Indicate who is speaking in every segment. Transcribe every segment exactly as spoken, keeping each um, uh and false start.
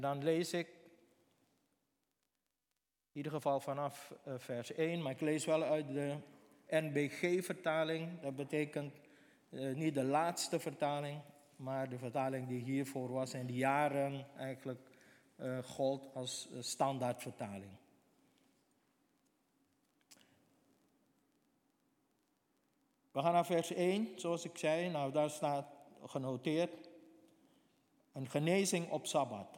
Speaker 1: Dan lees ik, in ieder geval vanaf uh, vers één, maar ik lees wel uit de N B G-vertaling. Dat betekent uh, niet de laatste vertaling, maar de vertaling die hiervoor was en die jaren eigenlijk uh, gold als uh, standaardvertaling. We gaan naar vers één, zoals ik zei. Nou, daar staat genoteerd een genezing op Sabbat.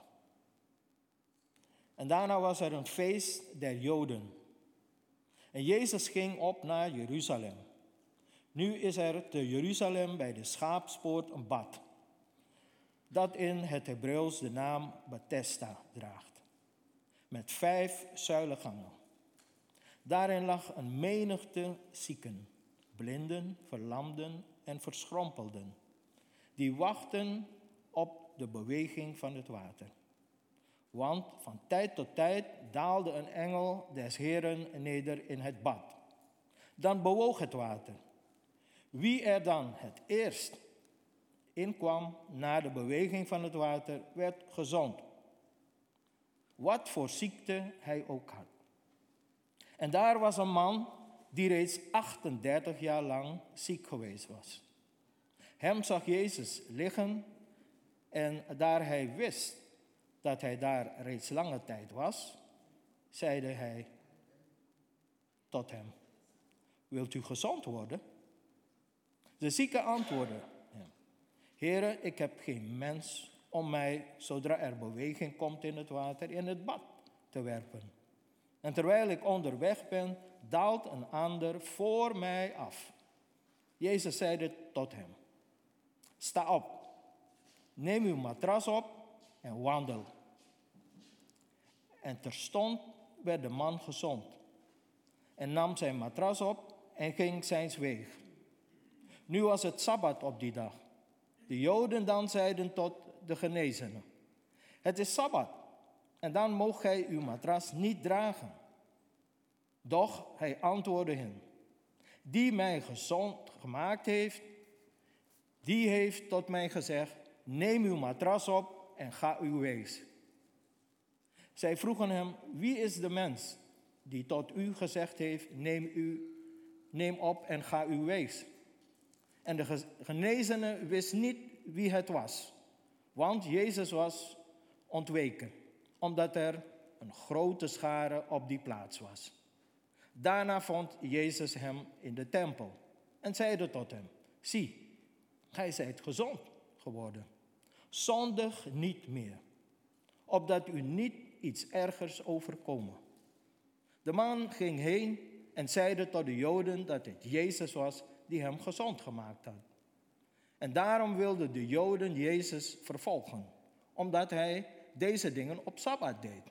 Speaker 1: En daarna was er een feest der Joden. En Jezus ging op naar Jeruzalem. Nu is er te Jeruzalem bij de Schaapspoort een bad, dat in het Hebreeuws de naam Bethesda draagt, met vijf zuilengangen. Daarin lag een menigte zieken, blinden, verlamden en verschrompelden, die wachten op de beweging van het water. Want van tijd tot tijd daalde een engel des Heeren neder in het bad. Dan bewoog het water. Wie er dan het eerst inkwam na de beweging van het water, werd gezond. Wat voor ziekte hij ook had. En daar was een man die reeds achtendertig jaar lang ziek geweest was. Hem zag Jezus liggen en daar hij wist dat hij daar reeds lange tijd was, zeide hij tot hem: wilt u gezond worden? De zieke antwoordde hem: Heere, ik heb geen mens om mij, zodra er beweging komt in het water, in het bad te werpen. En terwijl ik onderweg ben, daalt een ander voor mij af. Jezus zeide tot hem: sta op, neem uw matras op en wandel. En terstond werd de man gezond en nam zijn matras op en ging zijns weeg. Nu was het Sabbat op die dag. De Joden dan zeiden tot de genezenen: het is Sabbat en dan moogt gij uw matras niet dragen. Doch hij antwoordde hen: die mij gezond gemaakt heeft, die heeft tot mij gezegd: neem uw matras op en ga uw weegs. Zij vroegen hem: wie is de mens die tot u gezegd heeft: neem, u, neem op en ga uw weegs? En de genezene wist niet wie het was, want Jezus was ontweken, omdat er een grote schare op die plaats was. Daarna vond Jezus hem in de tempel en zeide tot hem: zie, gij zijt gezond geworden. Zondig niet meer, opdat u niet iets ergers overkomen. De man ging heen en zeide tot de Joden dat het Jezus was die hem gezond gemaakt had. En daarom wilden de Joden Jezus vervolgen, omdat hij deze dingen op Sabbat deed.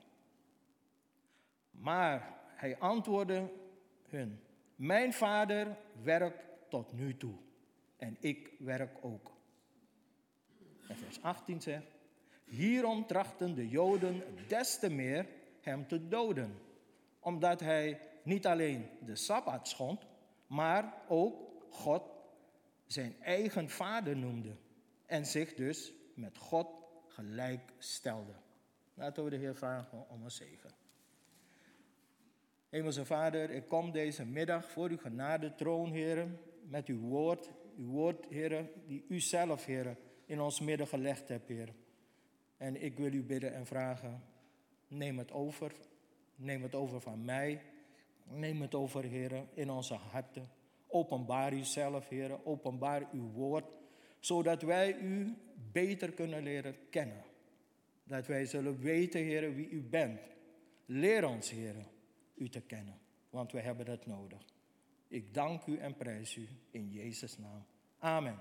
Speaker 1: Maar hij antwoordde hun: mijn Vader werkt tot nu toe en ik werk ook. En vers achttien zegt: hierom trachten de Joden des te meer hem te doden, omdat hij niet alleen de Sabbat schond, maar ook God zijn eigen vader noemde en zich dus met God gelijk stelde. Laten we de Heer vragen om een zegen. Hemelse Vader, ik kom deze middag voor uw genadetroon, Heer, met uw woord. Uw woord, Heer, die u zelf, Heer, in ons midden gelegd hebt, Heer. En ik wil u bidden en vragen: neem het over. Neem het over van mij. Neem het over, Heer, in onze harten. Openbaar uzelf, Heer. Openbaar uw woord, zodat wij u beter kunnen leren kennen. Dat wij zullen weten, Heer, wie u bent. Leer ons, Heer, u te kennen, want wij hebben dat nodig. Ik dank u en prijs u in Jezus' naam. Amen.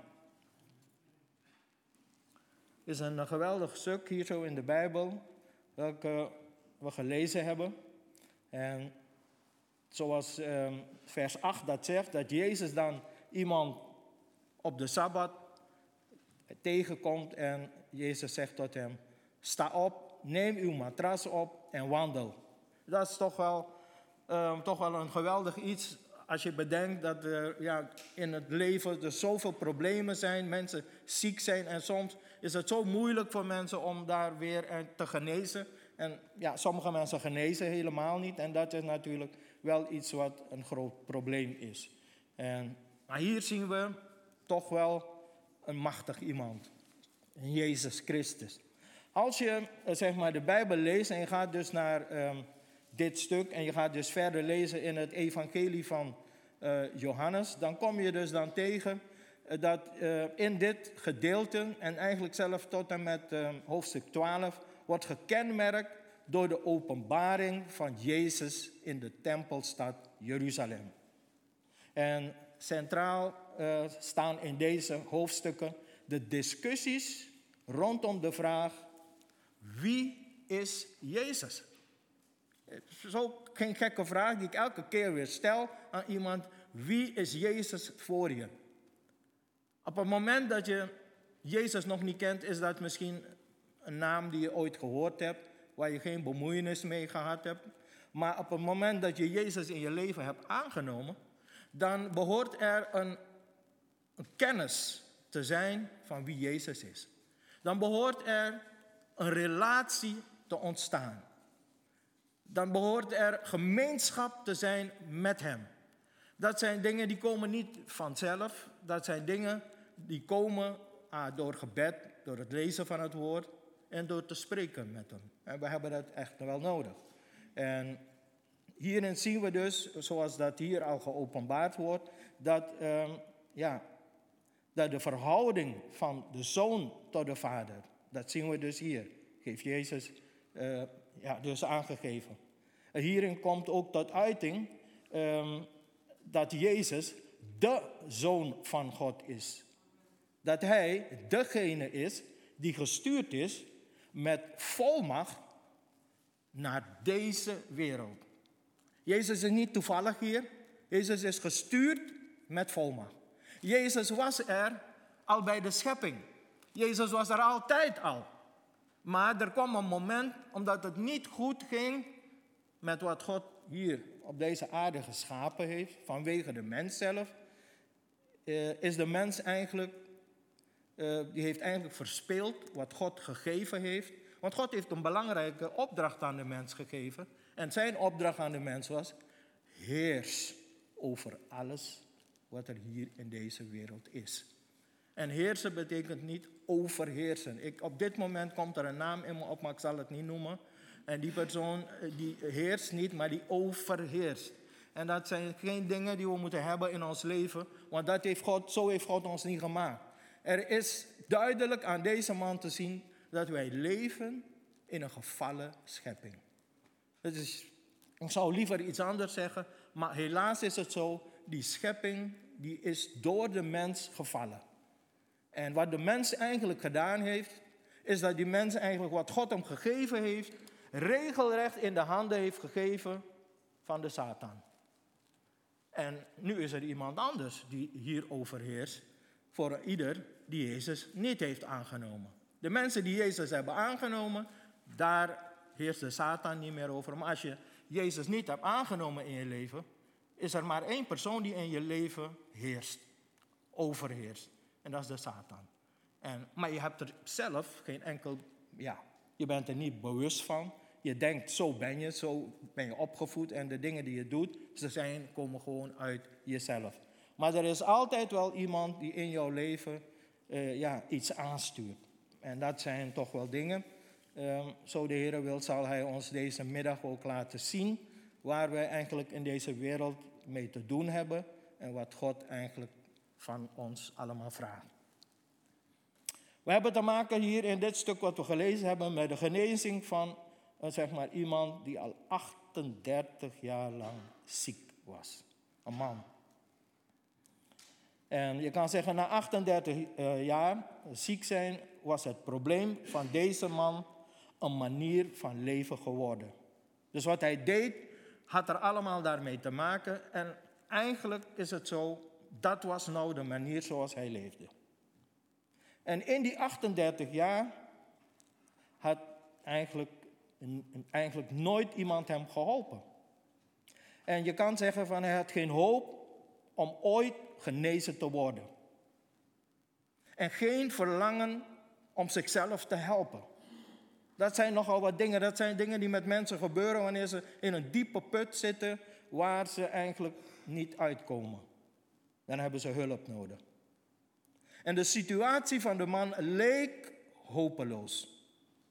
Speaker 1: Het is een geweldig stuk hier zo in de Bijbel, welke we gelezen hebben. En zoals eh, vers acht dat zegt, dat Jezus dan iemand op de Sabbat tegenkomt en Jezus zegt tot hem: sta op, neem uw matras op en wandel. Dat is toch wel, uh, toch wel een geweldig iets als je bedenkt dat er ja, in het leven er zoveel problemen zijn, mensen ziek zijn en soms is het zo moeilijk voor mensen om daar weer te genezen. En ja, sommige mensen genezen helemaal niet en dat is natuurlijk wel iets wat een groot probleem is. En, maar hier zien we toch wel een machtig iemand, Jezus Christus. Als je zeg maar, de Bijbel leest en je gaat dus naar um, dit stuk en je gaat dus verder lezen in het evangelie van uh, Johannes, dan kom je dus dan tegen uh, dat uh, in dit gedeelte en eigenlijk zelf tot en met uh, hoofdstuk twaalf wordt gekenmerkt door de openbaring van Jezus in de tempelstad Jeruzalem. En centraal uh, staan in deze hoofdstukken de discussies rondom de vraag: wie is Jezus? Zo geen gekke vraag die ik elke keer weer stel aan iemand. Wie is Jezus voor je? Op het moment dat je Jezus nog niet kent, is dat misschien een naam die je ooit gehoord hebt, waar je geen bemoeienis mee gehad hebt. Maar op het moment dat je Jezus in je leven hebt aangenomen, dan behoort er een, een kennis te zijn van wie Jezus is. Dan behoort er een relatie te ontstaan. Dan behoort er gemeenschap te zijn met Hem. Dat zijn dingen die komen niet vanzelf. Dat zijn dingen die komen ah, door gebed, door het lezen van het woord en door te spreken met Hem. En we hebben dat echt wel nodig. En hierin zien we dus, zoals dat hier al geopenbaard wordt, dat, uh, ja, dat de verhouding van de Zoon tot de Vader, dat zien we dus hier, heeft Jezus uh, ja, dus aangegeven. En hierin komt ook tot uiting um, dat Jezus de Zoon van God is. Dat Hij degene is die gestuurd is met volmacht naar deze wereld. Jezus is niet toevallig hier. Jezus is gestuurd met volmacht. Jezus was er al bij de schepping. Jezus was er altijd al. Maar er kwam een moment, omdat het niet goed ging met wat God hier op deze aarde geschapen heeft, vanwege de mens zelf, uh, is de mens eigenlijk, uh, die heeft eigenlijk verspeeld wat God gegeven heeft. Want God heeft een belangrijke opdracht aan de mens gegeven. En zijn opdracht aan de mens was: heers over alles wat er hier in deze wereld is. En heersen betekent niet overheersen. Ik, op dit moment komt er een naam in me op, maar ik zal het niet noemen. En die persoon die heerst niet, maar die overheerst. En dat zijn geen dingen die we moeten hebben in ons leven, want dat heeft God, zo heeft God ons niet gemaakt. Er is duidelijk aan deze man te zien dat wij leven in een gevallen schepping. Dat is, ik zou liever iets anders zeggen, maar helaas is het zo, die schepping die is door de mens gevallen. En wat de mens eigenlijk gedaan heeft, is dat die mens eigenlijk wat God hem gegeven heeft, regelrecht in de handen heeft gegeven van de Satan. En nu is er iemand anders die hier overheerst voor ieder die Jezus niet heeft aangenomen. De mensen die Jezus hebben aangenomen, daar heerst de Satan niet meer over. Maar als je Jezus niet hebt aangenomen in je leven, is er maar één persoon die in je leven heerst, overheerst. En dat is de Satan. En, maar je hebt er zelf geen enkel, ja, je bent er niet bewust van. Je denkt, zo ben je, zo ben je opgevoed. En de dingen die je doet, ze zijn, komen gewoon uit jezelf. Maar er is altijd wel iemand die in jouw leven uh, ja, iets aanstuurt. En dat zijn toch wel dingen. Um, zo de Heer wil, zal Hij ons deze middag ook laten zien waar wij eigenlijk in deze wereld mee te doen hebben. En wat God eigenlijk van ons allemaal vraagt. We hebben te maken hier in dit stuk wat we gelezen hebben met de genezing van uh, zeg maar iemand die al achtendertig jaar lang ziek was. Een man. En je kan zeggen, na achtendertig uh, jaar ziek zijn was het probleem van deze man een manier van leven geworden. Dus wat hij deed, had er allemaal daarmee te maken. En eigenlijk is het zo, dat was nou de manier zoals hij leefde. En in die achtendertig jaar had eigenlijk, eigenlijk nooit iemand hem geholpen. En je kan zeggen van hij had geen hoop, om ooit genezen te worden. En geen verlangen om zichzelf te helpen. Dat zijn nogal wat dingen. Dat zijn dingen die met mensen gebeuren wanneer ze in een diepe put zitten waar ze eigenlijk niet uitkomen. Dan hebben ze hulp nodig. En de situatie van de man leek hopeloos.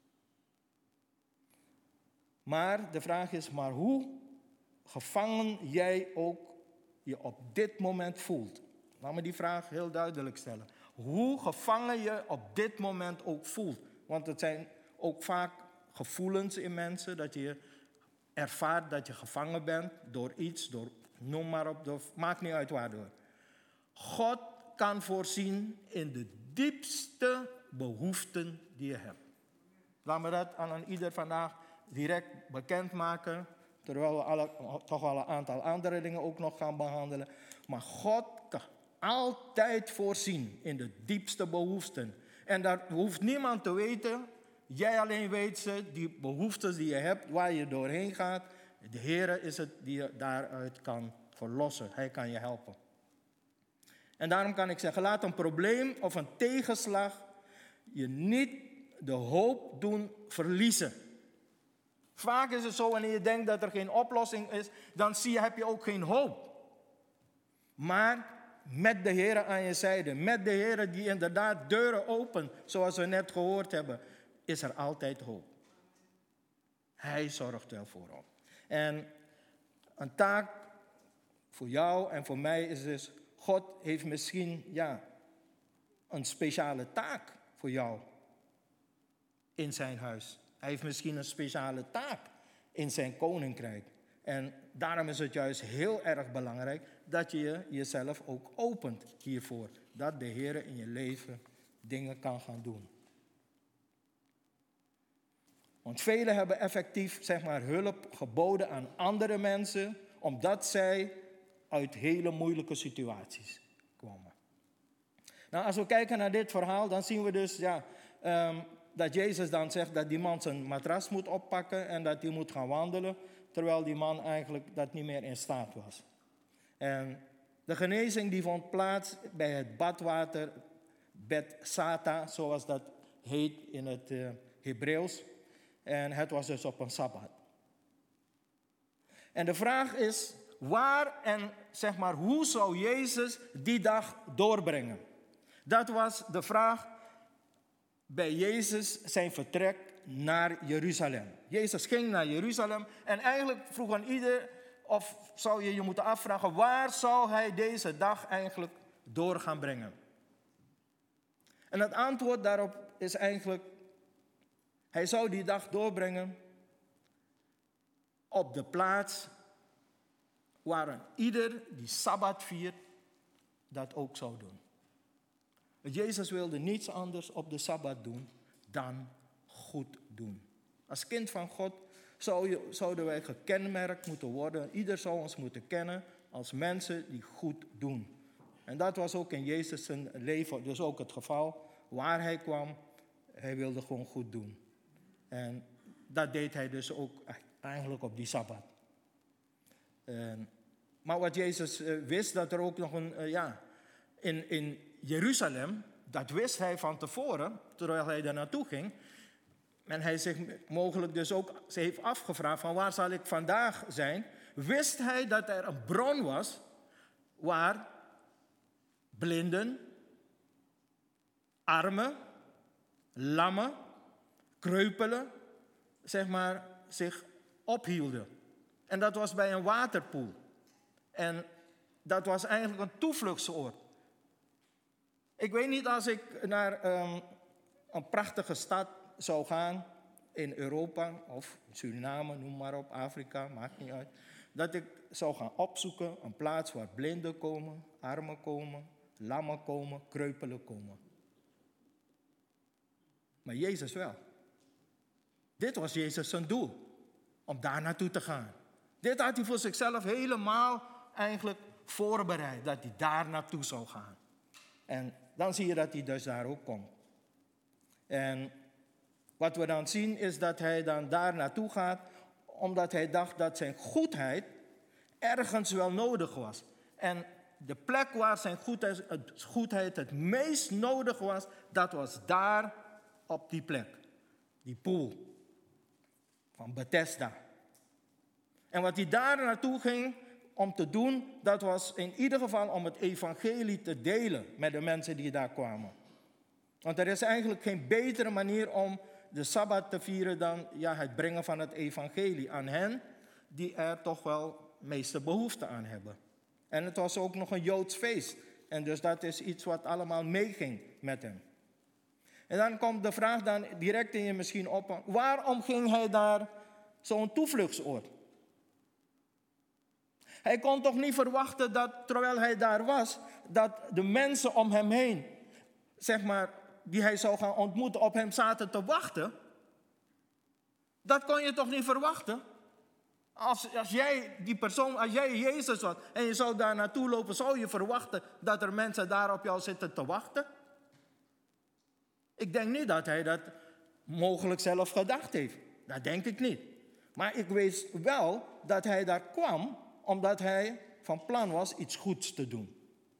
Speaker 1: Maar de vraag is, maar hoe gevangen jij ook je op dit moment voelt. Laat me die vraag heel duidelijk stellen. Hoe gevangen je op dit moment ook voelt. Want het zijn ook vaak gevoelens in mensen, dat je ervaart dat je gevangen bent door iets, door noem maar op, door, maakt niet uit waardoor. God kan voorzien in de diepste behoeften die je hebt. Laat me dat aan ieder vandaag direct bekendmaken, terwijl we alle, toch wel een aantal andere dingen ook nog gaan behandelen. Maar God kan altijd voorzien in de diepste behoeften. En daar hoeft niemand te weten. Jij alleen weet ze, die behoeftes die je hebt, waar je doorheen gaat. De Heer is het die je daaruit kan verlossen. Hij kan je helpen. En daarom kan ik zeggen, laat een probleem of een tegenslag je niet de hoop doen verliezen. Vaak is het zo, wanneer je denkt dat er geen oplossing is, dan zie je, heb je ook geen hoop. Maar met de Heer aan je zijde, met de Heer die inderdaad deuren opent, zoals we net gehoord hebben, is er altijd hoop. Hij zorgt wel voor ons. En een taak voor jou en voor mij is dus, God heeft misschien ja, een speciale taak voor jou in zijn huis. Hij heeft misschien een speciale taak in zijn koninkrijk. En daarom is het juist heel erg belangrijk dat je jezelf ook opent hiervoor. Dat de Heer in je leven dingen kan gaan doen. Want velen hebben effectief zeg maar, hulp geboden aan andere mensen, omdat zij uit hele moeilijke situaties komen. Nou, als we kijken naar dit verhaal, dan zien we dus ja, um, dat Jezus dan zegt dat die man zijn matras moet oppakken en dat hij moet gaan wandelen, terwijl die man eigenlijk dat niet meer in staat was. En de genezing die vond plaats bij het badwater Bethsata, zoals dat heet in het uh, Hebreeuws. En het was dus op een Sabbat. En de vraag is, waar en zeg maar, hoe zou Jezus die dag doorbrengen? Dat was de vraag bij Jezus zijn vertrek naar Jeruzalem. Jezus ging naar Jeruzalem en eigenlijk vroeg aan ieder, of zou je je moeten afvragen, waar zou hij deze dag eigenlijk door gaan brengen? En het antwoord daarop is eigenlijk, hij zou die dag doorbrengen op de plaats waar een ieder die Sabbat viert, dat ook zou doen. Jezus wilde niets anders op de Sabbat doen dan goed doen. Als kind van God zou je, zouden wij gekenmerkt moeten worden. Ieder zou ons moeten kennen als mensen die goed doen. En dat was ook in Jezus' zijn leven dus ook het geval. Waar hij kwam, hij wilde gewoon goed doen. En dat deed hij dus ook eigenlijk op die Sabbat. En, maar wat Jezus uh, wist, dat er ook nog een, uh, ja, in, in Jeruzalem, dat wist hij van tevoren, terwijl hij daar naartoe ging. En hij zich mogelijk dus ook ze heeft afgevraagd van waar zal ik vandaag zijn. Wist hij dat er een bron was waar blinden, armen, lammen, kreupelen, zeg maar, zich ophielden. En dat was bij een waterpoel. En dat was eigenlijk een toevluchtsoord. Ik weet niet als ik naar um, een prachtige stad zou gaan in Europa of Suriname, noem maar op, Afrika, maakt niet uit. Dat ik zou gaan opzoeken een plaats waar blinden komen, armen komen, lammen komen, kreupelen komen. Maar Jezus wel. Dit was Jezus zijn doel, om daar naartoe te gaan. Dit had hij voor zichzelf helemaal eigenlijk voorbereid, dat hij daar naartoe zou gaan. En dan zie je dat hij dus daar ook komt. En wat we dan zien is dat hij dan daar naartoe gaat, omdat hij dacht dat zijn goedheid ergens wel nodig was. En de plek waar zijn goedheid, goedheid het meest nodig was, dat was daar op die plek. Die poel van Bethesda. En wat hij daar naartoe ging om te doen, dat was in ieder geval om het evangelie te delen met de mensen die daar kwamen. Want er is eigenlijk geen betere manier om de Sabbat te vieren dan ja, het brengen van het evangelie aan hen die er toch wel meeste behoefte aan hebben. En het was ook nog een Joods feest. En dus dat is iets wat allemaal meeging met hem. En dan komt de vraag dan direct in je misschien op. Waarom ging hij daar zo'n toevluchtsoord? Hij kon toch niet verwachten dat terwijl hij daar was, dat de mensen om hem heen, zeg maar, die hij zou gaan ontmoeten, op hem zaten te wachten? Dat kon je toch niet verwachten? Als, als jij die persoon, als jij Jezus was en je zou daar naartoe lopen, zou je verwachten dat er mensen daar op jou zitten te wachten? Ik denk niet dat hij dat mogelijk zelf gedacht heeft. Dat denk ik niet. Maar ik weet wel dat hij daar kwam omdat hij van plan was iets goeds te doen.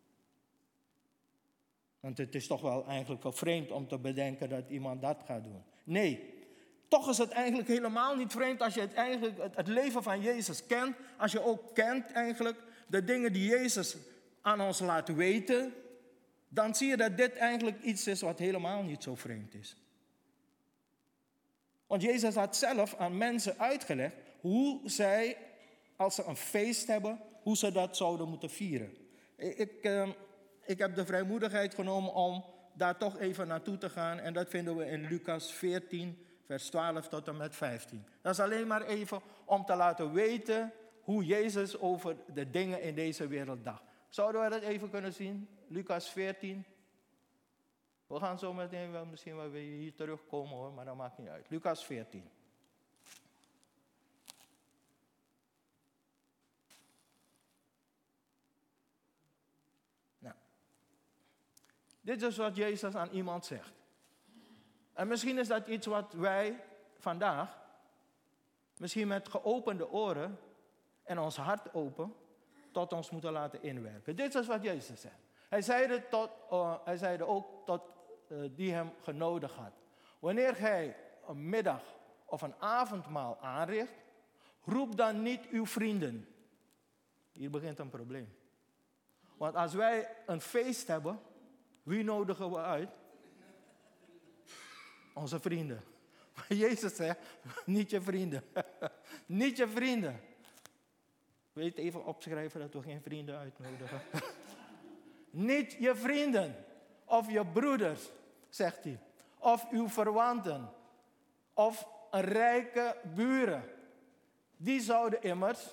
Speaker 1: Want het is toch wel eigenlijk wel vreemd om te bedenken dat iemand dat gaat doen. Nee, toch is het eigenlijk helemaal niet vreemd als je het, eigenlijk, het leven van Jezus kent. Als je ook kent eigenlijk de dingen die Jezus aan ons laat weten. Dan zie je dat dit eigenlijk iets is wat helemaal niet zo vreemd is. Want Jezus had zelf aan mensen uitgelegd hoe zij, als ze een feest hebben, hoe ze dat zouden moeten vieren. Ik, eh, ik heb de vrijmoedigheid genomen om daar toch even naartoe te gaan. En dat vinden we in Lucas veertien, vers twaalf tot en met vijftien. Dat is alleen maar even om te laten weten hoe Jezus over de dingen in deze wereld dacht. Zouden we dat even kunnen zien? Lucas veertien. We gaan zo meteen wel misschien wel weer hier terugkomen hoor, maar dat maakt niet uit. Lucas veertien. Nou, dit is wat Jezus aan iemand zegt. En misschien is dat iets wat wij vandaag, misschien met geopende oren en ons hart open, tot ons moeten laten inwerken. Dit is wat Jezus zegt. Hij zeide, tot, uh, hij zeide ook tot uh, die hem genodigd had. Wanneer gij een middag of een avondmaal aanricht, roep dan niet uw vrienden. Hier begint een probleem. Want als wij een feest hebben, wie nodigen we uit? Onze vrienden. Maar Jezus zegt, niet je vrienden. Niet je vrienden. Wil je het even opschrijven dat we geen vrienden uitnodigen? Niet je vrienden of je broeders, zegt hij. Of uw verwanten. Of een rijke buren. Die zouden immers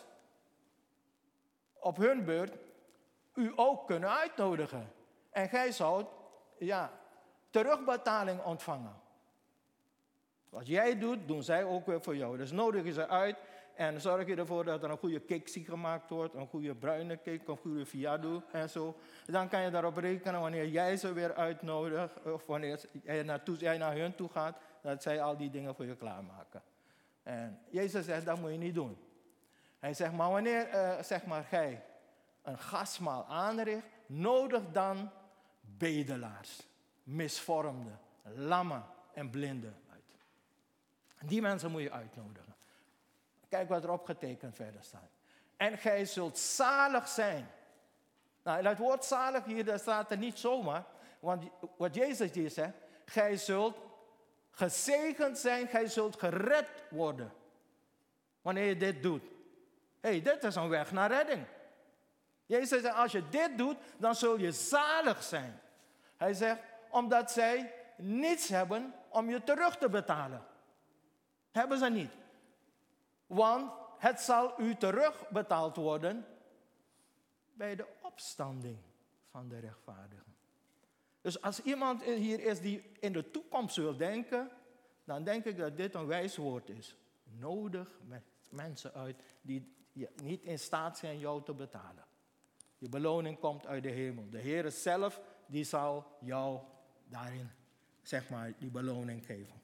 Speaker 1: op hun beurt u ook kunnen uitnodigen. En gij zoudt, ja, terugbetaling ontvangen. Wat jij doet, doen zij ook weer voor jou. Dus nodig je ze uit en zorg je ervoor dat er een goede kiksie gemaakt wordt. Een goede bruine cake, een goede fiado en zo. Dan kan je daarop rekenen wanneer jij ze weer uitnodigt. Of wanneer jij, naartoe, jij naar hun toe gaat. Dat zij al die dingen voor je klaarmaken. En Jezus zegt, dat moet je niet doen. Hij zegt, maar wanneer uh, zeg maar, gij een gastmaal aanricht, nodig dan bedelaars, misvormden, lammen en blinden uit. Die mensen moet je uitnodigen. Kijk wat erop getekend verder staat. En gij zult zalig zijn. Nou, dat woord zalig hier, dat staat er niet zomaar. Want wat Jezus hier zegt, gij zult gezegend zijn, gij zult gered worden. Wanneer je dit doet. Hé, hey, dit is een weg naar redding. Jezus zegt, als je dit doet, dan zul je zalig zijn. Hij zegt, omdat zij niets hebben om je terug te betalen. Hebben ze niet. Want het zal u terugbetaald worden bij de opstanding van de rechtvaardigen. Dus als iemand hier is die in de toekomst wil denken, dan denk ik dat dit een wijs woord is. Nodig met mensen uit die niet in staat zijn jou te betalen. Je beloning komt uit de hemel. De Heer zelf, die zal jou daarin, zeg maar, die beloning geven.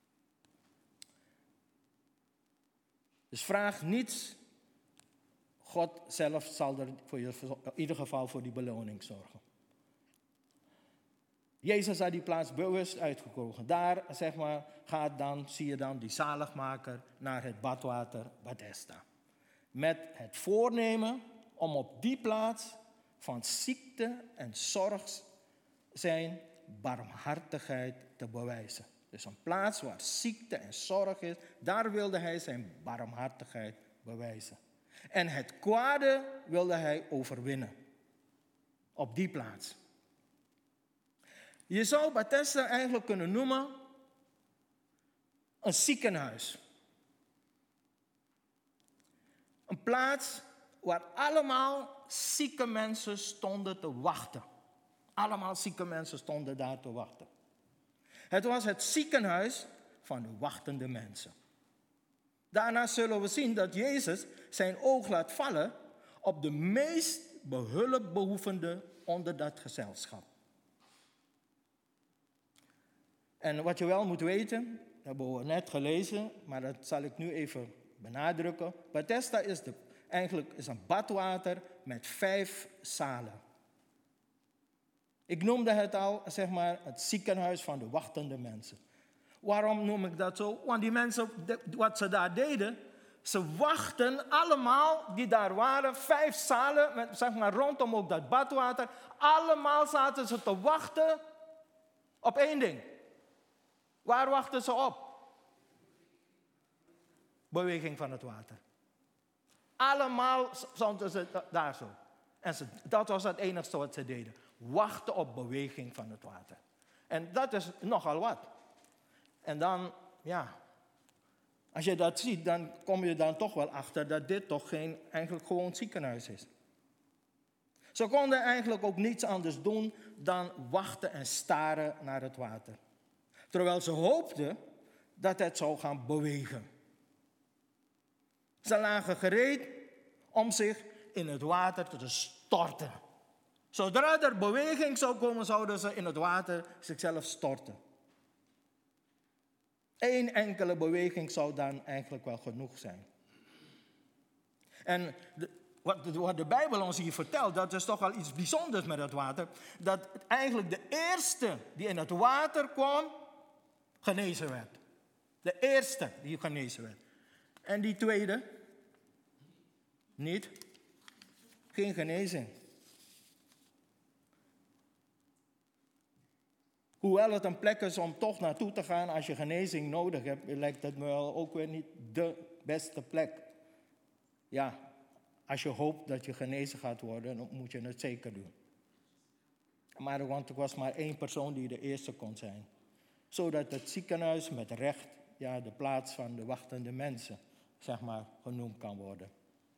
Speaker 1: Dus vraag niets God zelf zal er voor je, in ieder geval voor die beloning zorgen. Jezus had die plaats bewust uitgekozen. Daar, zeg maar, gaat dan, zie je dan die zaligmaker naar het badwater Bethesda. Met het voornemen om op die plaats van ziekte en zorg zijn barmhartigheid te bewijzen. Dus een plaats waar ziekte en zorg is, daar wilde hij zijn barmhartigheid bewijzen. En het kwade wilde hij overwinnen. Op die plaats. Je zou Bethesda eigenlijk kunnen noemen een ziekenhuis. Een plaats waar allemaal zieke mensen stonden te wachten. Allemaal zieke mensen stonden daar te wachten. Het was het ziekenhuis van de wachtende mensen. Daarna zullen we zien dat Jezus zijn oog laat vallen op de meest behulpbehoevenden onder dat gezelschap. En wat je wel moet weten, dat hebben we net gelezen, maar dat zal ik nu even benadrukken. Bethesda is de, eigenlijk is een badwater met vijf zalen. Ik noemde het al, zeg maar, het ziekenhuis van de wachtende mensen. Waarom noem ik dat zo? Want die mensen, wat ze daar deden, ze wachten allemaal die daar waren, vijf zalen, met, zeg maar, rondom ook dat badwater. Allemaal zaten ze te wachten op één ding. Waar wachten ze op? Beweging van het water. Allemaal stonden ze daar zo. En ze, dat was het enige wat ze deden. Wachten op beweging van het water. En dat is nogal wat. En dan, ja, als je dat ziet, dan kom je dan toch wel achter dat dit toch geen eigenlijk gewoon ziekenhuis is. Ze konden eigenlijk ook niets anders doen dan wachten en staren naar het water. Terwijl ze hoopten dat het zou gaan bewegen. Ze lagen gereed om zich in het water te storten. Zodra er beweging zou komen, zouden ze in het water zichzelf storten. Eén enkele beweging zou dan eigenlijk wel genoeg zijn. En de, wat, de, wat de Bijbel ons hier vertelt, dat is toch wel iets bijzonders met het water. Dat eigenlijk de eerste die in het water kwam, genezen werd. De eerste die genezen werd. En die tweede, niet. Geen genezing. Hoewel het een plek is om toch naartoe te gaan als je genezing nodig hebt, lijkt het me wel ook weer niet de beste plek. Ja, als je hoopt dat je genezen gaat worden, dan moet je het zeker doen. Maar want er was maar één persoon die de eerste kon zijn. Zodat het ziekenhuis met recht, ja, de plaats van de wachtende mensen, zeg maar, genoemd kan worden.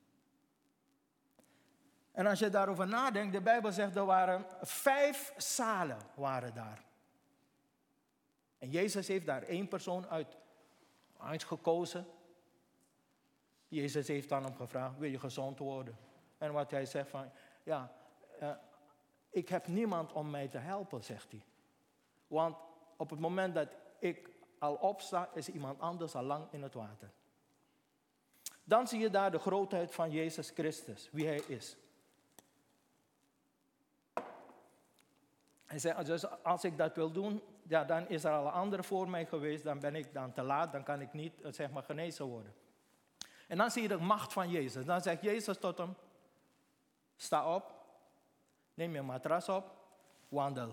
Speaker 1: En als je daarover nadenkt, de Bijbel zegt er waren vijf zalen waren daar. En Jezus heeft daar één persoon uit, uitgekozen. Jezus heeft aan hem gevraagd, wil je gezond worden? En wat hij zegt van, ja, uh, ik heb niemand om mij te helpen, zegt hij. Want op het moment dat ik al opsta, is iemand anders al lang in het water. Dan zie je daar de grootheid van Jezus Christus, wie hij is. Hij zei, dus als ik dat wil doen, ja, dan is er al een andere voor mij geweest, dan ben ik dan te laat, dan kan ik niet, zeg maar, genezen worden. En dan zie je de macht van Jezus. Dan zegt Jezus tot hem, sta op, neem je matras op, wandel.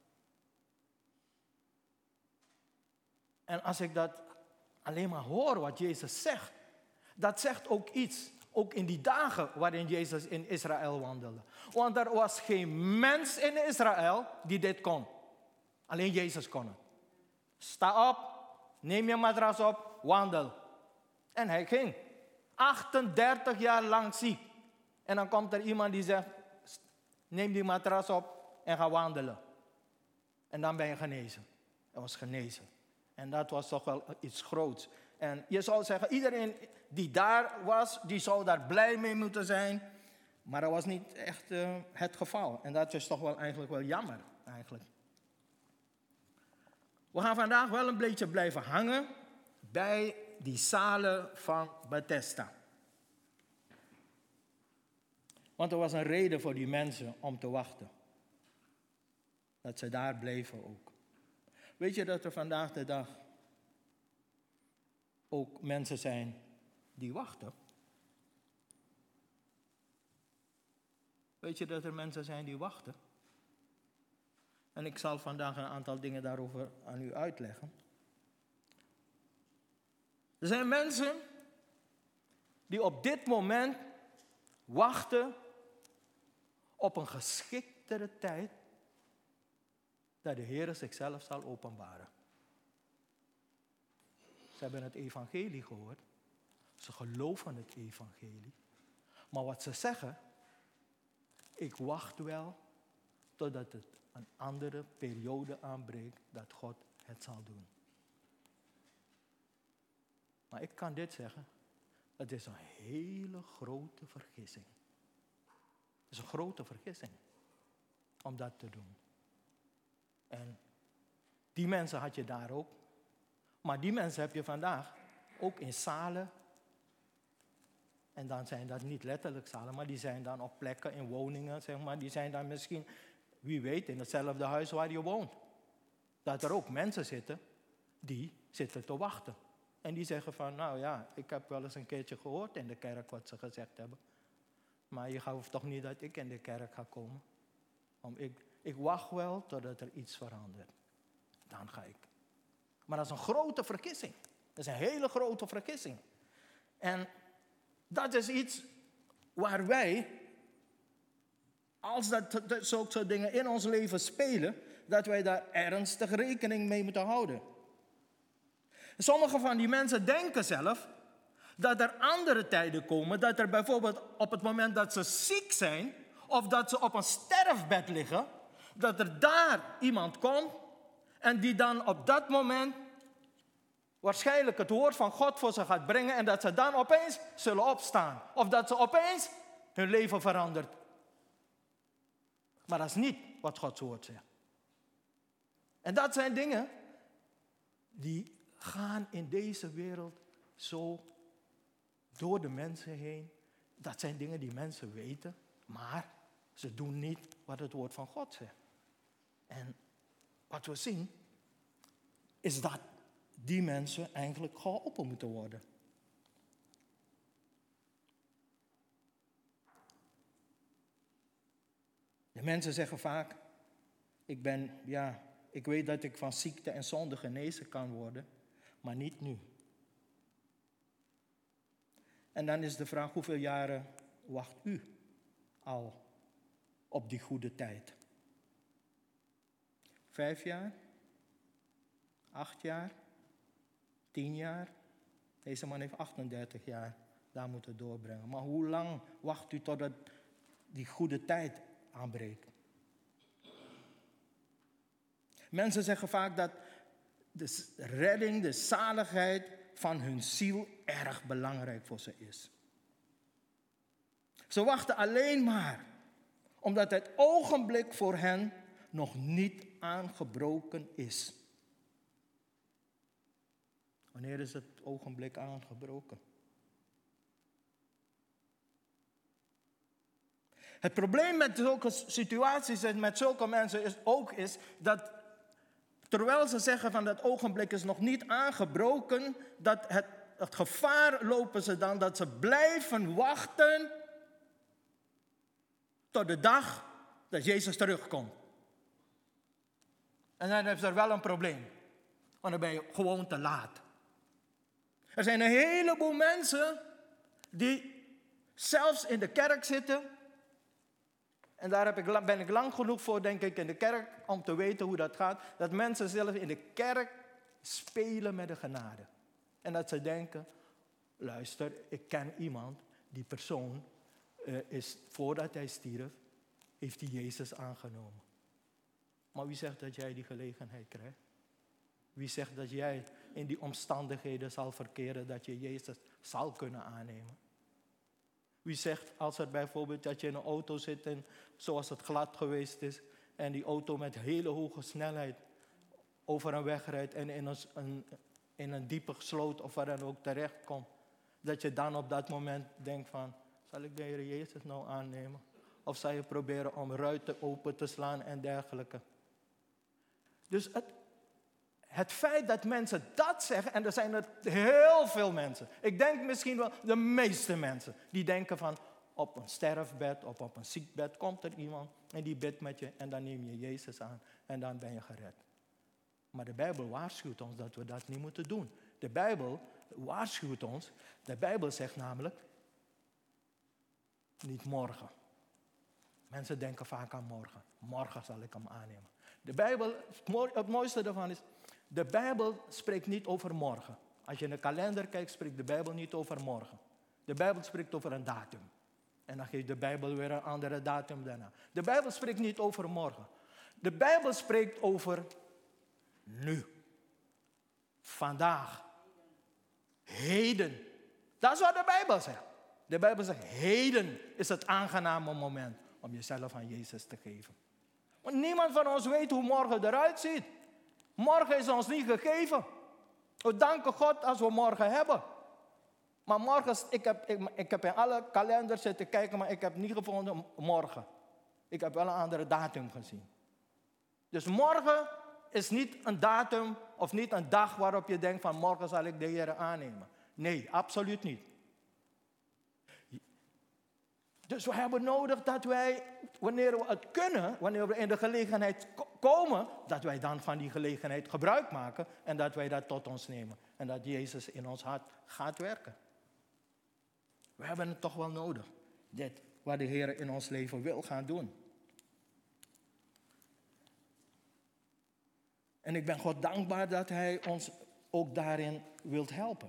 Speaker 1: En als ik dat alleen maar hoor wat Jezus zegt, dat zegt ook iets. Ook in die dagen waarin Jezus in Israël wandelde. Want er was geen mens in Israël die dit kon. Alleen Jezus kon het. Sta op, neem je matras op, wandel. En hij ging. achtendertig jaar lang ziek. En dan komt er iemand die zegt, neem die matras op en ga wandelen. En dan ben je genezen. Hij was genezen. En dat was toch wel iets groots. En je zou zeggen, iedereen die daar was, die zou daar blij mee moeten zijn. Maar dat was niet echt uh, het geval. En dat is toch wel eigenlijk wel jammer, eigenlijk. We gaan vandaag wel een beetje blijven hangen bij die zalen van Bethesda. Want er was een reden voor die mensen om te wachten. Dat ze daar bleven ook. Weet je dat er vandaag de dag ook mensen zijn die wachten? Weet je dat er mensen zijn die wachten? En ik zal vandaag een aantal dingen daarover aan u uitleggen. Er zijn mensen die op dit moment wachten op een geschiktere tijd dat de Heer zichzelf zal openbaren. Ze hebben het evangelie gehoord. Ze geloven het evangelie. Maar wat ze zeggen, ik wacht wel totdat het een andere periode aanbreekt dat God het zal doen. Maar ik kan dit zeggen, het is een hele grote vergissing. Het is een grote vergissing om dat te doen. En die mensen had je daar ook. Maar die mensen heb je vandaag ook in zalen. En dan zijn dat niet letterlijk zalen, maar die zijn dan op plekken in woningen, zeg maar. Die zijn dan misschien, wie weet, in hetzelfde huis waar je woont. Dat er ook mensen zitten die zitten te wachten. En die zeggen van, nou ja, ik heb wel eens een keertje gehoord in de kerk wat ze gezegd hebben. Maar je gelooft toch niet dat ik in de kerk ga komen? Om ik, ik wacht wel totdat er iets verandert. Dan ga ik. Maar dat is een grote vergissing. Dat is een hele grote vergissing. En dat is iets waar wij, als dat, dat zulke soort dingen in ons leven spelen, dat wij daar ernstig rekening mee moeten houden. Sommige van die mensen denken zelf dat er andere tijden komen, dat er bijvoorbeeld op het moment dat ze ziek zijn, of dat ze op een sterfbed liggen, dat er daar iemand komt en die dan op dat moment waarschijnlijk het woord van God voor ze gaat brengen en dat ze dan opeens zullen opstaan. Of dat ze opeens hun leven verandert. Maar dat is niet wat Gods woord zegt. En dat zijn dingen die gaan in deze wereld zo door de mensen heen. Dat zijn dingen die mensen weten, maar ze doen niet wat het woord van God zegt. En wat we zien is dat die mensen eigenlijk geholpen moeten worden. De mensen zeggen vaak, ik ben, ja, ik weet dat ik van ziekte en zonde genezen kan worden, maar niet nu. En dan is de vraag, hoeveel jaren wacht u al op die goede tijd? Vijf jaar? Acht jaar? Tien jaar? Deze man heeft achtendertig jaar daar moeten doorbrengen. Maar hoe lang wacht u totdat die goede tijd aanbreekt? Mensen zeggen vaak dat de redding, de zaligheid van hun ziel erg belangrijk voor ze is. Ze wachten alleen maar omdat het ogenblik voor hen nog niet aangebroken is. Wanneer is het ogenblik aangebroken? Het probleem met zulke situaties en met zulke mensen is ook is dat terwijl ze zeggen van dat ogenblik is nog niet aangebroken, dat het, het gevaar lopen ze dan dat ze blijven wachten tot de dag dat Jezus terugkomt. En dan is er wel een probleem, want dan ben je gewoon te laat. Er zijn een heleboel mensen die zelfs in de kerk zitten. En daar heb ik, ben ik lang genoeg voor, denk ik, in de kerk, om te weten hoe dat gaat. Dat mensen zelf in de kerk spelen met de genade. En dat ze denken, luister, ik ken iemand, die persoon uh, is, voordat hij stierf, heeft hij Jezus aangenomen. Maar wie zegt dat jij die gelegenheid krijgt? Wie zegt dat jij in die omstandigheden zal verkeren dat je Jezus zal kunnen aannemen? Wie zegt als er bijvoorbeeld dat je in een auto zit en zoals het glad geweest is en die auto met hele hoge snelheid over een weg rijdt en in een, een, in een diepe sloot of waar dan ook terecht komt, dat je dan op dat moment denkt van, Zal ik de Heer Jezus nou aannemen? Of zal je proberen om ruiten open te slaan en dergelijke? Dus het, het feit dat mensen dat zeggen, en er zijn er heel veel mensen. Ik denk misschien wel de meeste mensen. Die denken van, op een sterfbed of op een ziekbed komt er iemand. En die bidt met je en dan neem je Jezus aan. En dan ben je gered. Maar de Bijbel waarschuwt ons dat we dat niet moeten doen. De Bijbel waarschuwt ons. De Bijbel zegt namelijk, niet morgen. Mensen denken vaak aan morgen. Morgen zal ik hem aannemen. De Bijbel, het mooiste daarvan is, de Bijbel spreekt niet over morgen. Als je in de kalender kijkt, spreekt de Bijbel niet over morgen. De Bijbel spreekt over een datum. En dan geeft de Bijbel weer een andere datum daarna. De Bijbel spreekt niet over morgen. De Bijbel spreekt over nu. Vandaag. Heden. Dat is wat de Bijbel zegt. De Bijbel zegt, heden is het aangename moment om jezelf aan Jezus te geven. Want niemand van ons weet hoe morgen eruit ziet. Morgen is ons niet gegeven. We danken God als we morgen hebben. Maar morgen, ik heb, ik, ik heb in alle kalenders zitten kijken, maar ik heb niet gevonden morgen. Ik heb wel een andere datum gezien. Dus morgen is niet een datum of niet een dag waarop je denkt van morgen zal ik de Heer aannemen. Nee, absoluut niet. Dus we hebben nodig dat wij, wanneer we het kunnen, wanneer we in de gelegenheid komen, dat wij dan van die gelegenheid gebruik maken en dat wij dat tot ons nemen. En dat Jezus in ons hart gaat werken. We hebben het toch wel nodig. Dit, wat de Heer in ons leven wil gaan doen. En ik ben God dankbaar dat Hij ons ook daarin wilt helpen.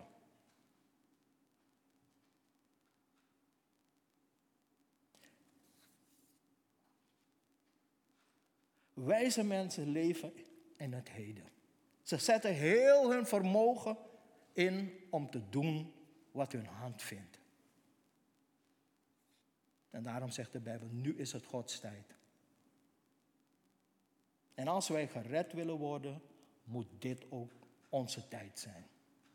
Speaker 1: Wijze mensen leven in het heden. Ze zetten heel hun vermogen in om te doen wat hun hand vindt. En daarom zegt de Bijbel, nu is het Gods tijd. En als wij gered willen worden, moet dit ook onze tijd zijn.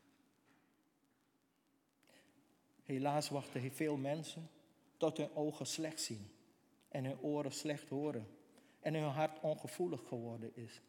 Speaker 1: Helaas wachten veel mensen tot hun ogen slecht zien en hun oren slecht horen en hun hart ongevoelig geworden is.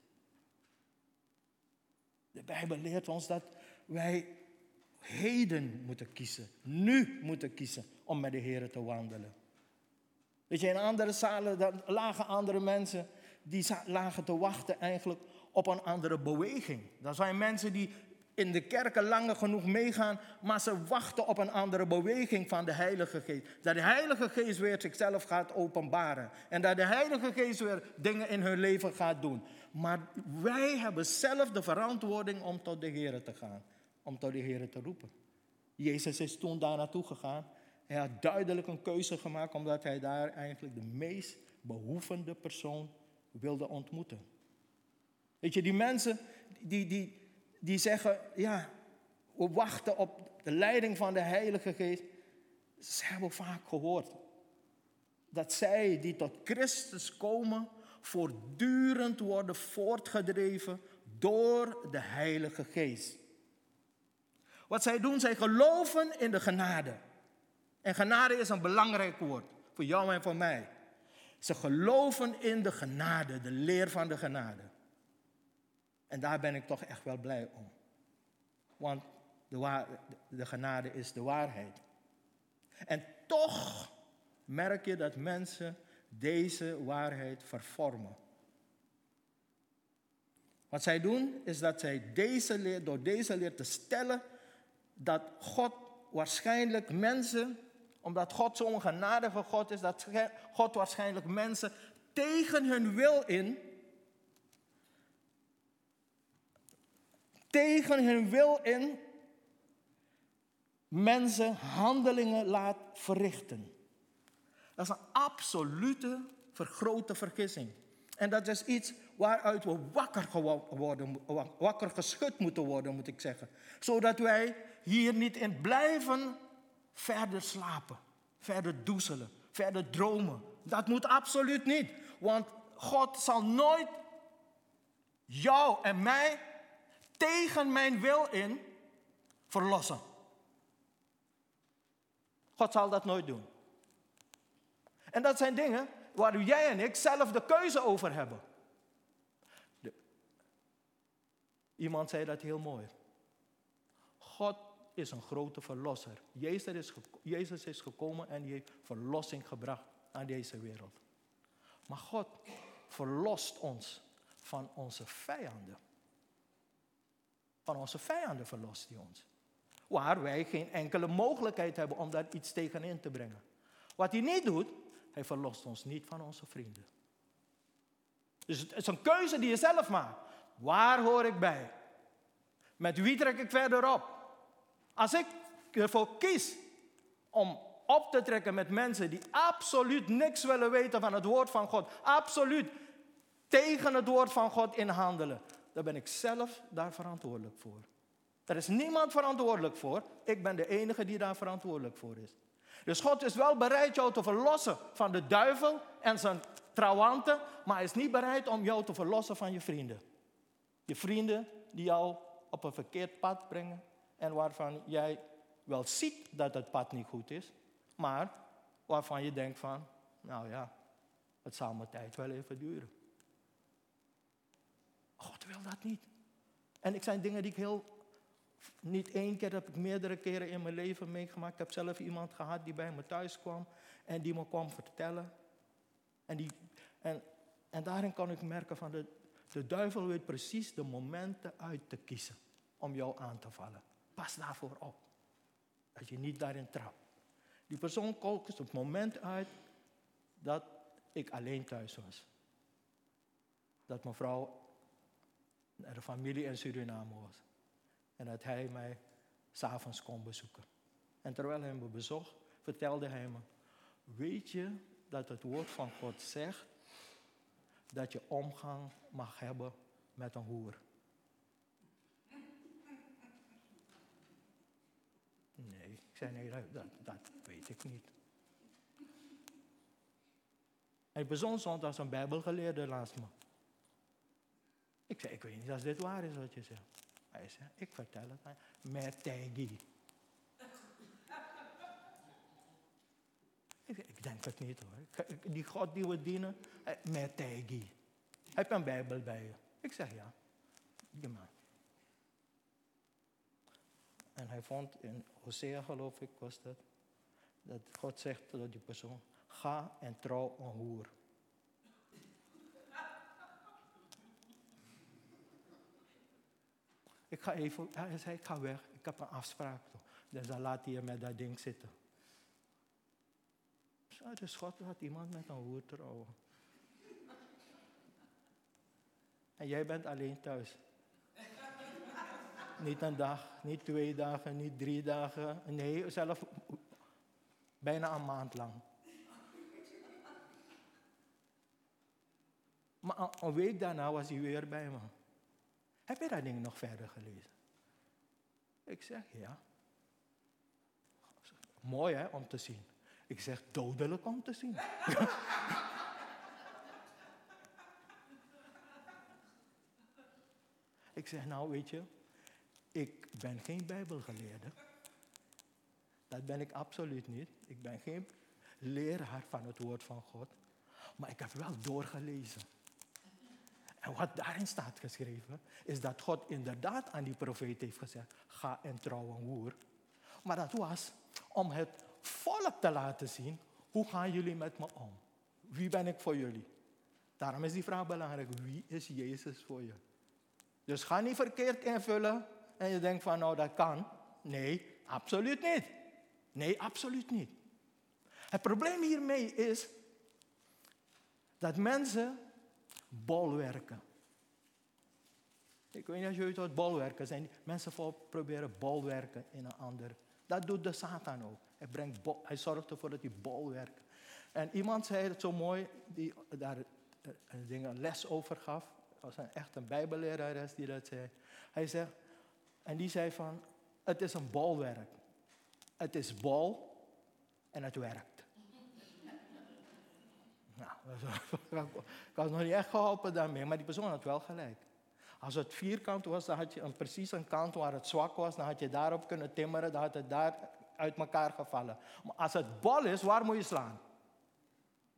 Speaker 1: De Bijbel leert ons dat wij heden moeten kiezen, nu moeten kiezen om met de Heer te wandelen. Weet je, in andere zalen daar lagen andere mensen die lagen te wachten eigenlijk op een andere beweging. Dat zijn mensen die in de kerken langer genoeg meegaan, maar ze wachten op een andere beweging van de Heilige Geest. Dat de Heilige Geest weer zichzelf gaat openbaren. En dat de Heilige Geest weer dingen in hun leven gaat doen. Maar wij hebben zelf de verantwoording om tot de Heer te gaan. Om tot de Heer te roepen. Jezus is toen daar naartoe gegaan. Hij had duidelijk een keuze gemaakt, omdat hij daar eigenlijk de meest behoevende persoon wilde ontmoeten. Weet je, die mensen die, die, die zeggen, ja, we wachten op de leiding van de Heilige Geest. Ze hebben vaak gehoord dat zij die tot Christus komen, voortdurend worden voortgedreven door de Heilige Geest. Wat zij doen, zij geloven in de genade. En genade is een belangrijk woord voor jou en voor mij. Ze geloven in de genade, de leer van de genade. En daar ben ik toch echt wel blij om. Want de, waar, de genade is de waarheid. En toch merk je dat mensen deze waarheid vervormen. Wat zij doen, is dat zij deze leer, door deze leer te stellen, dat God waarschijnlijk mensen, omdat God zo'n genadige God is, dat God waarschijnlijk mensen tegen hun wil in, tegen hun wil in, mensen handelingen laat verrichten. Dat is een absolute vergrote vergissing. En dat is iets waaruit we wakker, geworden, wakker geschud moeten worden, moet ik zeggen. Zodat wij hier niet in blijven verder slapen, verder doezelen, verder dromen. Dat moet absoluut niet. Want God zal nooit jou en mij tegen mijn wil in verlossen. God zal dat nooit doen. En dat zijn dingen waar jij en ik zelf de keuze over hebben. De, iemand zei dat heel mooi. God is een grote verlosser. Jezus is, geko- Jezus is gekomen en die heeft verlossing gebracht aan deze wereld. Maar God verlost ons van onze vijanden. Van onze vijanden verlost hij ons. Waar wij geen enkele mogelijkheid hebben om daar iets tegenin te brengen. Wat hij niet doet, hij verlost ons niet van onze vrienden. Dus het is een keuze die je zelf maakt. Waar hoor ik bij? Met wie trek ik verder op? Als ik ervoor kies om op te trekken met mensen die absoluut niks willen weten van het woord van God, absoluut tegen het woord van God inhandelen, dan ben ik zelf daar verantwoordelijk voor. Er is niemand verantwoordelijk voor. Ik ben de enige die daar verantwoordelijk voor is. Dus God is wel bereid jou te verlossen van de duivel en zijn trawanten, maar hij is niet bereid om jou te verlossen van je vrienden. Je vrienden die jou op een verkeerd pad brengen en waarvan jij wel ziet dat het pad niet goed is, maar waarvan je denkt van, nou ja, het zal mijn tijd wel even duren. God wil dat niet. En ik zijn dingen die ik heel, niet één keer, heb ik meerdere keren in mijn leven meegemaakt. Ik heb zelf iemand gehad die bij me thuis kwam en die me kwam vertellen. En, die, en, en daarin kan ik merken van de, de duivel weet precies de momenten uit te kiezen om jou aan te vallen. Pas daarvoor op. Dat je niet daarin trapt. Die persoon koos op het moment uit dat ik alleen thuis was. Dat mijn vrouw naar de familie in Suriname was. En dat hij mij 's avonds kon bezoeken. En terwijl hij me bezocht, vertelde hij me, weet je dat het woord van God zegt dat je omgang mag hebben met een hoer? Nee, ik zei nee, dat, dat weet ik niet. En die persoon stond als een bijbelgeleerde naast me. Ik zei, ik weet niet als dit waar is wat je zegt. Hij zei, ik vertel het aan je. Met Tegi. Ik zei, ik denk het niet hoor. Die God die we dienen, met Tegi. Heb je een bijbel bij je? Ik zeg ja. Die man. En hij vond in Hosea geloof ik was dat, dat God zegt tot die persoon, ga en trouw een hoer. Ik ga even, hij zei, ik ga weg, ik heb een afspraak. Dus dan laat hij je met dat ding zitten. Zo, dus God laat iemand met een hoer trouwen. En jij bent alleen thuis. Niet een dag, niet twee dagen, niet drie dagen. Nee, zelf bijna een maand lang. Maar een week daarna was hij weer bij me. Heb je dat ding nog verder gelezen? Ik zeg, ja. Mooi hè, om te zien. Ik zeg, dodelijk om te zien. Ik zeg, nou weet je, ik ben geen bijbelgeleerde. Dat ben ik absoluut niet. Ik ben geen leraar van het woord van God. Maar ik heb wel doorgelezen. En wat daarin staat geschreven, is dat God inderdaad aan die profeet heeft gezegd, ga en trouw een hoer. Maar dat was om het volk te laten zien, hoe gaan jullie met me om? Wie ben ik voor jullie? Daarom is die vraag belangrijk, wie is Jezus voor je? Dus ga niet verkeerd invullen en je denkt van, nou dat kan. Nee, absoluut niet. Nee, absoluut niet. Het probleem hiermee is dat mensen bolwerken. Ik weet niet of jullie wat bolwerken zijn. Mensen voor proberen bolwerken in een ander. Dat doet de Satan ook. Hij, brengt bol, hij zorgt ervoor dat hij bolwerken. En iemand zei het zo mooi, die daar een, ding, een les over gaf. Het was een, echt een bijbellerares die dat zei. Hij zegt, en die zei van, het is een bolwerk. Het is bol en het werkt. Nou, ik was nog niet echt geholpen daarmee, maar die persoon had wel gelijk. Als het vierkant was, dan had je een, precies een kant waar het zwak was, dan had je daarop kunnen timmeren, dan had het daar uit elkaar gevallen. Maar als het bol is, waar moet je slaan?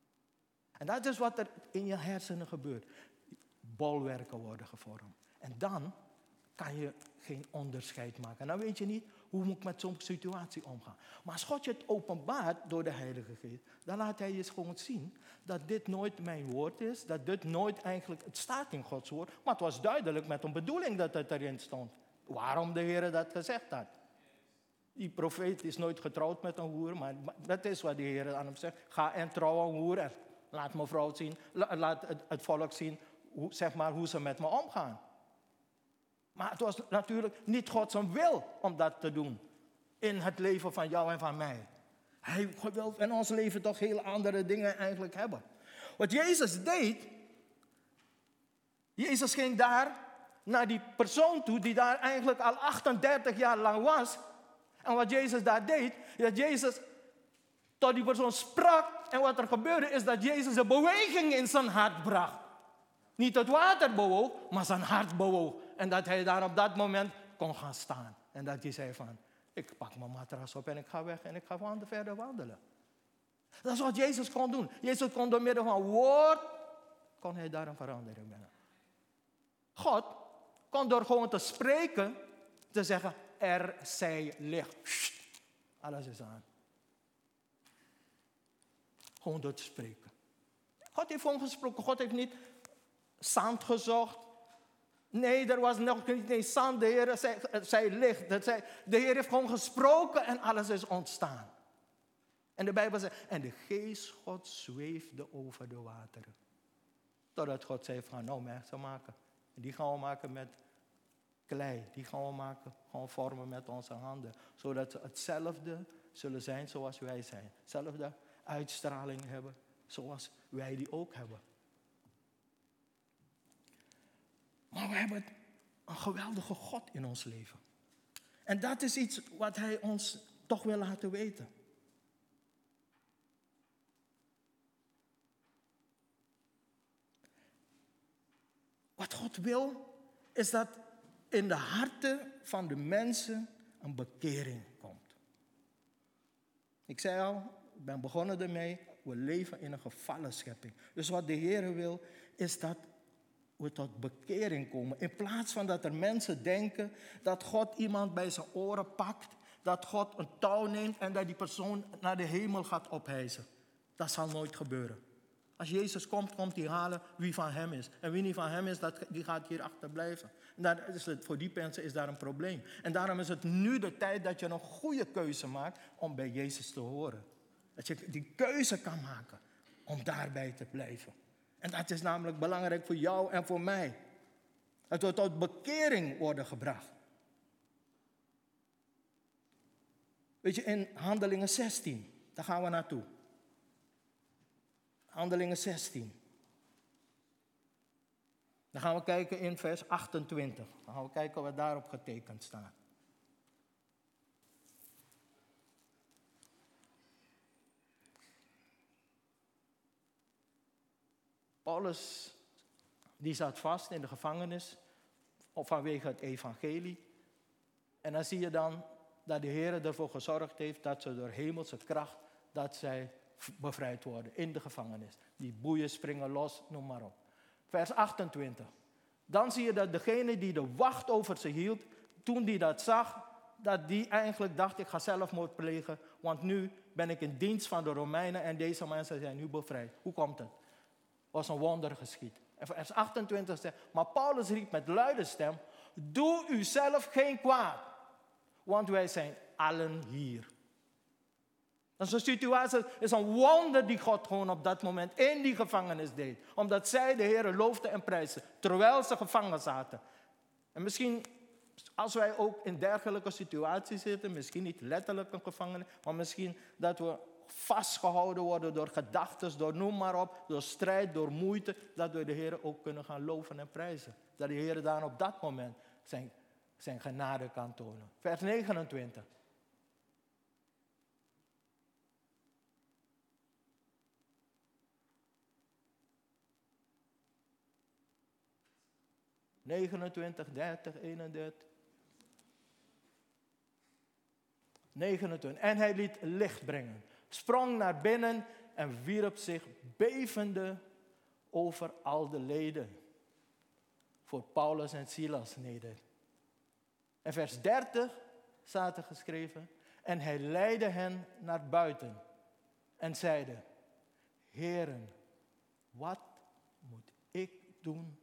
Speaker 1: En dat is wat er in je hersenen gebeurt. Bolwerken worden gevormd. En dan kan je geen onderscheid maken. En dan weet je niet, hoe moet ik met zo'n situatie omgaan? Maar als God je het openbaart door de Heilige Geest, dan laat hij je gewoon zien dat dit nooit mijn woord is, dat dit nooit eigenlijk, het staat in Gods woord, maar het was duidelijk met een bedoeling dat het erin stond. Waarom de Heer dat gezegd had. Die profeet is nooit getrouwd met een hoer, maar dat is wat de Heer aan hem zegt. Ga en trouw een hoer en laat mijn vrouw zien, laat het, het volk zien, hoe, zeg maar, hoe ze met me omgaan. Maar het was natuurlijk niet Gods wil om dat te doen in het leven van jou en van mij. Hij wil in ons leven toch heel andere dingen eigenlijk hebben. Wat Jezus deed, Jezus ging daar naar die persoon toe die daar eigenlijk al achtendertig jaar lang was. En wat Jezus daar deed, dat Jezus tot die persoon sprak. En wat er gebeurde is dat Jezus een beweging in zijn hart bracht. Niet het water bewoog, maar zijn hart bewoog. En dat hij daar op dat moment kon gaan staan. En dat hij zei van, ik pak mijn matras op en ik ga weg en ik ga wandelen, verder wandelen. Dat is wat Jezus kon doen. Jezus kon door middel van woord, kon hij daar een verandering brengen. God kon door gewoon te spreken, te zeggen, er zij licht. Sst, alles is aan. Gewoon door te spreken. God heeft gewoon gesproken. God heeft niet zand gezocht. Nee, er was nog niet eens zand. De Heer zei, zei licht. Dat zei, de Heer heeft gewoon gesproken en alles is ontstaan. En de Bijbel zegt, en de geest God zweefde over de wateren. Totdat God zei, van nou mensen maken. En die gaan we maken met klei. Die gaan we maken, gewoon vormen met onze handen. Zodat ze hetzelfde zullen zijn zoals wij zijn. Hetzelfde uitstraling hebben zoals wij die ook hebben. Maar we hebben een geweldige God in ons leven. En dat is iets wat hij ons toch wil laten weten. Wat God wil, is dat in de harten van de mensen een bekering komt. Ik zei al, ik ben begonnen ermee, we leven in een gevallen schepping. Dus wat de Heer wil, is dat we tot bekering komen. In plaats van dat er mensen denken dat God iemand bij zijn oren pakt, dat God een touw neemt en dat die persoon naar de hemel gaat ophijzen. Dat zal nooit gebeuren. Als Jezus komt, komt hij halen wie van hem is. En wie niet van hem is, dat, die gaat hier achterblijven. En daar is het, voor die mensen is daar een probleem. En daarom is het nu de tijd dat je een goede keuze maakt om bij Jezus te horen. Dat je die keuze kan maken om daarbij te blijven. En dat is namelijk belangrijk voor jou en voor mij. Dat we tot bekering worden gebracht. Weet je, in Handelingen zestien, daar gaan we naartoe. Handelingen zestien. Dan gaan we kijken in vers achtentwintig. Dan gaan we kijken wat daarop getekend staat. Paulus, die zat vast in de gevangenis vanwege het evangelie. En dan zie je dan dat de Heer ervoor gezorgd heeft dat ze door hemelse kracht, dat zij bevrijd worden in de gevangenis. Die boeien springen los, noem maar op. Vers achtentwintig. Dan zie je dat degene die de wacht over ze hield, toen die dat zag, dat die eigenlijk dacht, ik ga zelfmoord plegen, want nu ben ik in dienst van de Romeinen en deze mensen zijn nu bevrijd. Hoe komt het? Was een wonder geschied. En vers achtentwintig zegt, maar Paulus riep met luide stem, doe u zelf geen kwaad, want wij zijn allen hier. Dat is een situatie, is een wonder die God gewoon op dat moment in die gevangenis deed. Omdat zij de Heer loofden en prijzen, terwijl ze gevangen zaten. En misschien, als wij ook in dergelijke situaties zitten, misschien niet letterlijk een gevangene, maar misschien dat we vastgehouden worden door gedachten, door noem maar op, door strijd, door moeite, dat we de Heer ook kunnen gaan loven en prijzen. Dat de Heer dan op dat moment zijn, zijn genade kan tonen. Vers negenentwintig. negenentwintig, dertig, eenendertig. negenentwintig. En hij liet licht brengen. Sprong naar binnen en wierp zich bevende over al de leden. Voor Paulus en Silas neder. En vers dertig staat er geschreven. En hij leidde hen naar buiten. En zeide, heren, wat moet ik doen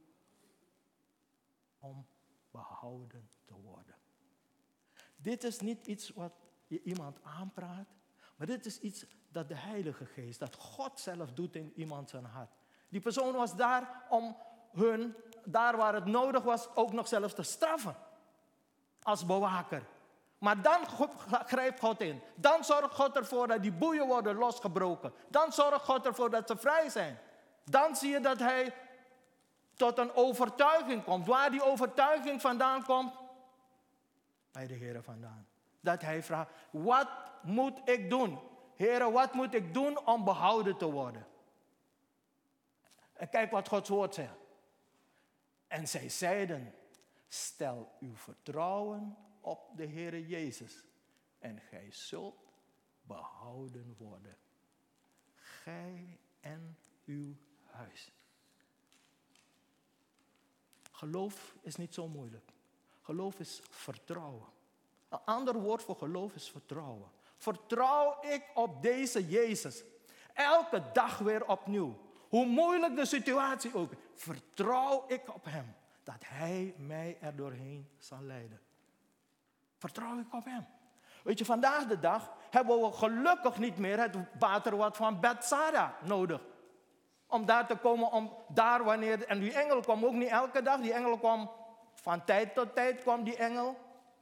Speaker 1: om behouden te worden? Dit is niet iets wat je iemand aanpraat. Maar dit is iets dat de Heilige Geest, dat God zelf doet in iemand zijn hart. Die persoon was daar om hun, daar waar het nodig was, ook nog zelfs te straffen. Als bewaker. Maar dan grijpt God in. Dan zorgt God ervoor dat die boeien worden losgebroken. Dan zorgt God ervoor dat ze vrij zijn. Dan zie je dat hij tot een overtuiging komt. Waar die overtuiging vandaan komt? Bij de Heer vandaan. Dat hij vraagt, wat moet ik doen? Heer, wat moet ik doen om behouden te worden? En kijk wat Gods woord zegt. En zij zeiden, stel uw vertrouwen op de Heere Jezus en gij zult behouden worden. Gij en uw huis. Geloof is niet zo moeilijk. Geloof is vertrouwen. Een ander woord voor geloof is vertrouwen. Vertrouw ik op deze Jezus. Elke dag weer opnieuw. Hoe moeilijk de situatie ook. Vertrouw ik op hem. Dat hij mij er doorheen zal leiden. Vertrouw ik op hem. Weet je, vandaag de dag hebben we gelukkig niet meer het waterwat van Bethsaida nodig. Om daar te komen, om daar wanneer... En die engel kwam ook niet elke dag. Die engel kwam van tijd tot tijd, kwam die engel.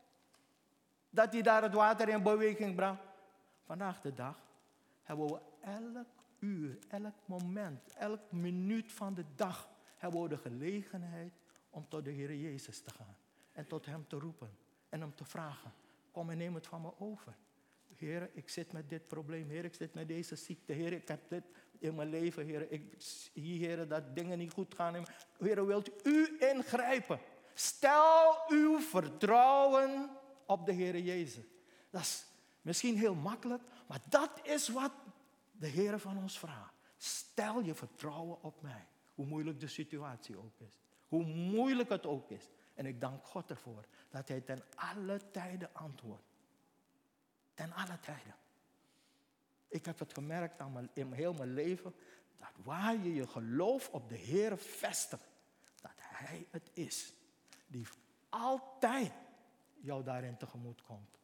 Speaker 1: Dat hij daar het water in beweging bracht. Vandaag de dag hebben we elk uur, elk moment, elk minuut van de dag... hebben we de gelegenheid om tot de Heer Jezus te gaan. En tot hem te roepen. En hem te vragen, kom en neem het van me over. Heer, ik zit met dit probleem. Heer, ik zit met deze ziekte. Heer, ik heb dit in mijn leven. Heer, ik zie, Heer, dat dingen niet goed gaan. Heer, wilt u ingrijpen? Stel uw vertrouwen op de Heer Jezus. Dat is misschien heel makkelijk, maar dat is wat de Heer van ons vraagt. Stel je vertrouwen op mij. Hoe moeilijk de situatie ook is. Hoe moeilijk het ook is. En ik dank God ervoor dat hij ten alle tijden antwoordt. Ten alle tijden. Ik heb het gemerkt aan mijn, in heel mijn leven. Dat waar je je geloof op de Heer vestigt. Dat hij het is. Die altijd jou daarin tegemoet komt.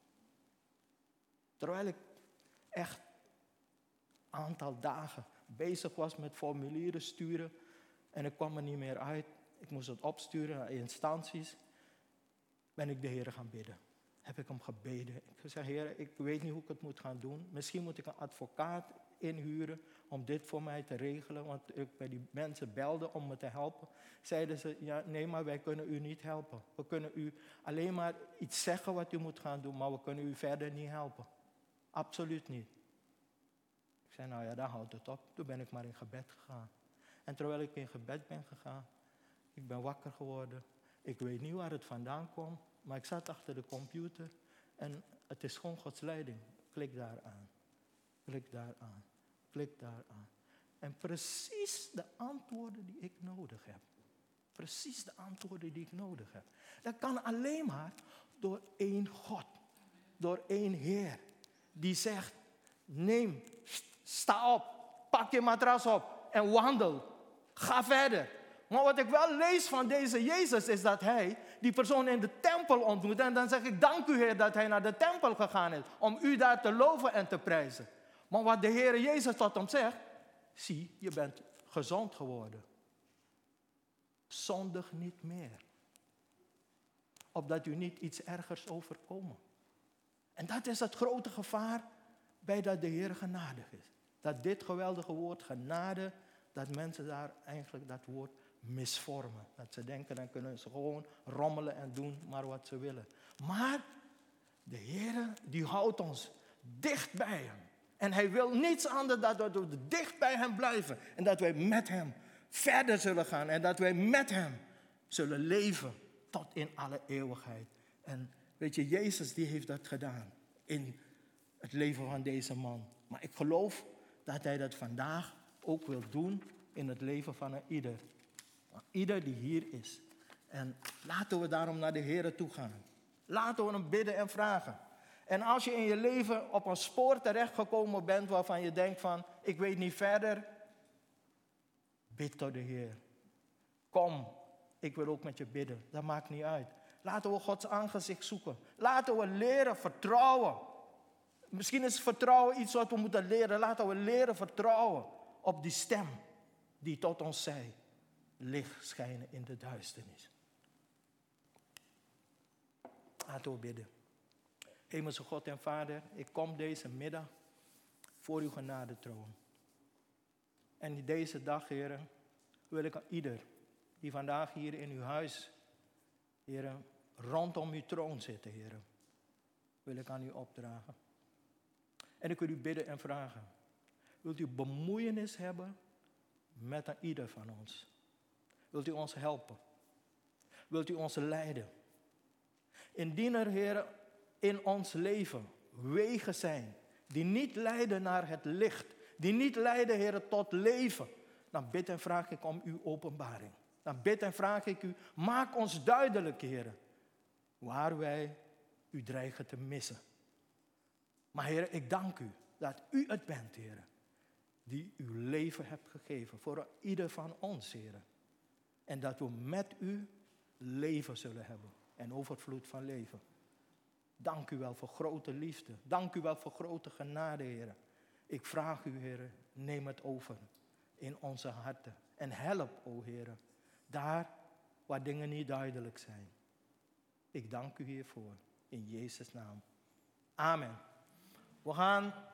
Speaker 1: Terwijl ik echt een aantal dagen bezig was met formulieren sturen. En ik kwam er niet meer uit. Ik moest het opsturen naar instanties. Ben ik de Heer gaan bidden. Heb ik hem gebeden. Ik zei, Heer, ik weet niet hoe ik het moet gaan doen. Misschien moet ik een advocaat inhuren om dit voor mij te regelen. Want ik bij die mensen belde om me te helpen. Zeiden ze, ja, nee, maar wij kunnen u niet helpen. We kunnen u alleen maar iets zeggen wat u moet gaan doen, maar we kunnen u verder niet helpen. Absoluut niet. Ik zei, nou ja, dan houdt het op. Toen ben ik maar in gebed gegaan. En terwijl ik in gebed ben gegaan, ik ben wakker geworden. Ik weet niet waar het vandaan kwam, maar ik zat achter de computer en het is gewoon Gods leiding. Klik daar aan, klik daar aan, klik daar aan. En precies de antwoorden die ik nodig heb. Precies de antwoorden die ik nodig heb. Dat kan alleen maar door één God, door één Heer. Die zegt, neem, sta op, pak je matras op en wandel. Ga verder. Maar wat ik wel lees van deze Jezus is dat hij die persoon in de tempel ontmoet. En dan zeg ik, dank u Heer dat hij naar de tempel gegaan is. Om u daar te loven en te prijzen. Maar wat de Heer Jezus tot hem zegt. Zie, je bent gezond geworden. Zondig niet meer. Opdat u niet iets ergers overkomen. En dat is het grote gevaar bij dat de Heer genadig is. Dat dit geweldige woord genade, dat mensen daar eigenlijk dat woord misvormen. Dat ze denken, dan kunnen ze gewoon rommelen en doen maar wat ze willen. Maar de Heer die houdt ons dicht bij hem. En hij wil niets anders dan dat we dicht bij hem blijven. En dat wij met hem verder zullen gaan. En dat wij met hem zullen leven tot in alle eeuwigheid. En weet je, Jezus die heeft dat gedaan in het leven van deze man. Maar ik geloof dat hij dat vandaag ook wil doen in het leven van een ieder. Ieder die hier is. En laten we daarom naar de Heer toe gaan. Laten we hem bidden en vragen. En als je in je leven op een spoor terechtgekomen bent waarvan je denkt van, ik weet niet verder, bid tot de Heer. Kom, ik wil ook met je bidden. Dat maakt niet uit. Laten we Gods aangezicht zoeken. Laten we leren vertrouwen. Misschien is vertrouwen iets wat we moeten leren. Laten we leren vertrouwen op die stem die tot ons zei. Licht schijnen in de duisternis. Laten we bidden. Hemelse God en Vader, ik kom deze middag voor uw genadetroon. En in deze dag, Heer, wil ik aan ieder die vandaag hier in uw huis, Heer, rondom uw troon zitten, Heer, wil ik aan u opdragen. En ik wil u bidden en vragen. Wilt u bemoeienis hebben met een ieder van ons? Wilt u ons helpen? Wilt u ons leiden? Indien er, Heer, in ons leven wegen zijn die niet leiden naar het licht, die niet leiden, Heer, tot leven, dan bid en vraag ik om uw openbaring. Dan bid en vraag ik u, maak ons duidelijk, Heer, waar wij u dreigen te missen. Maar Heer, ik dank u dat u het bent, Heer, die uw leven hebt gegeven voor ieder van ons, Heer. En dat we met u leven zullen hebben en overvloed van leven. Dank u wel voor grote liefde. Dank u wel voor grote genade, Heer. Ik vraag u, Heer, neem het over in onze harten. En help, o Heer, daar waar dingen niet duidelijk zijn. Ik dank u hiervoor. In Jezus' naam. Amen. We gaan